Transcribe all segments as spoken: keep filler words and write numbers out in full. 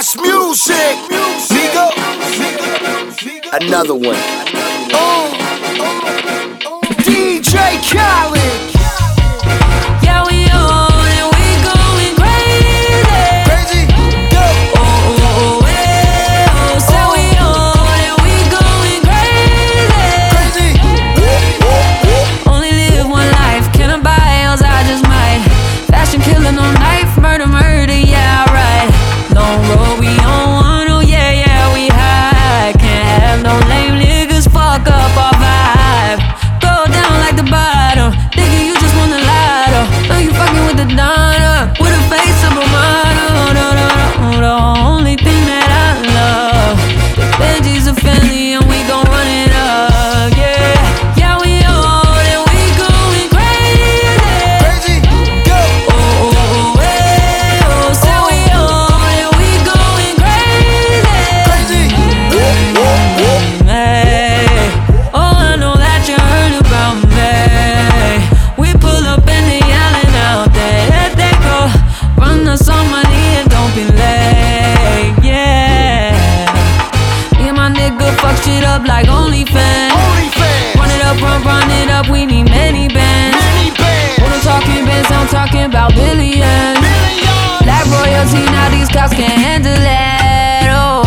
best music. Nigga, another one. Uh, D J Khaled. Yeah, we on and we going crazy. Crazy, go. Oh, oh, oh, eh, oh. So we on and we going crazy. Crazy. Whoop, whoop, whoop. Only live one life, can I buy else I just might. Fashion killer, no knife, murder, murder, yeah, right. Long road, we on one, oh yeah, yeah, we high. Can't have no lame niggas fuck up our vibe. Go down like the bottom, nigga, you just want the lighter. Know you fucking with the Donna, with a face of a model. No, no, no, the only thing that I love. The veggies are family and we gon' run it up, yeah. Yeah, we on and we going crazy. Crazy, go. Oh, oh, oh, eh, oh. So we on and we going crazy. Crazy. Whoop, whoop, whoop. Hey, oh, I know that you heard about me. We pull up and they yelling out there. Let they go. Run us on money and don't be late. Yeah. Me and my nigga fuck shit up like OnlyFans. OnlyFans. Run it up, run, run it up. We need many bands. Many bands. When I'm talking bands, I'm talking about billions. Millions. Black royalty, now these cops can't handle it. Oh,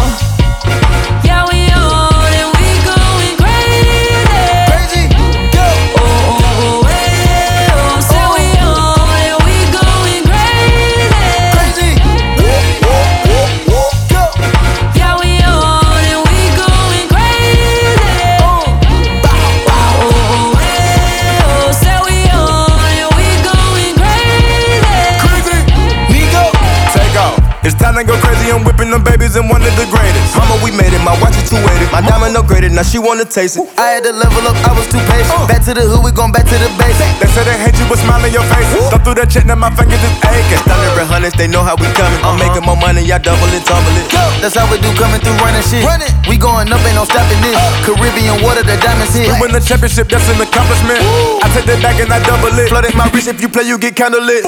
yeah, we on and we going crazy. Crazy, go. Oh, oh, oh, eh, oh. So we on and we going crazy. Crazy. Whoop, whoop, whoop, whoop, go. Yeah, we on and we going crazy. Uh, bow, bow. Oh, oh, eh, oh. So we on and we going crazy. Crazy, nigga. Take off. It's time to go crazy. I'm whipping them babies and one of the greatest. Mama, we made it. My watch is two eighty. My diamond upgraded. Now she wanna taste it. I had to level up, I was too patient. Back to the hood, we gon' back to the basics. They say they hate you, but smile in your face. Thumb through that check, now my fingers is aching. Thunder hundreds, they know how we coming. I'm making more money, y'all double it, tumble it. That's how we do coming through running shit. Run it. We going up, ain't no stopping this. Caribbean water, the diamonds hit. We win the championship, that's an accomplishment. I take that back and I double it. Flooded my wrist, if you play, you get kinda lit.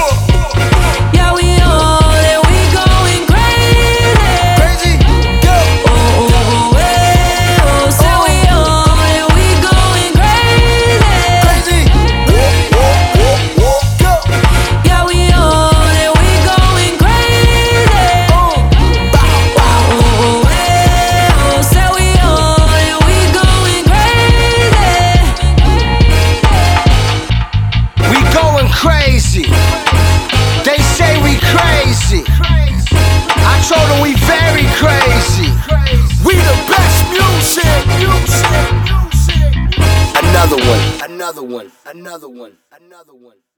Yeah, we on and we going crazy. Crazy, go. Oh, oh, oh, eh, oh. So we on and we going crazy. Crazy. Whoop, whoop, whoop, whoop, go. Yeah, we on and we going crazy. Uh, bow, bow. Oh, oh, eh, oh. So we on and we going crazy. We going crazy. They say we crazy. I told them we very crazy. We the best music. Music. Another one. Another one. Another one. Another one.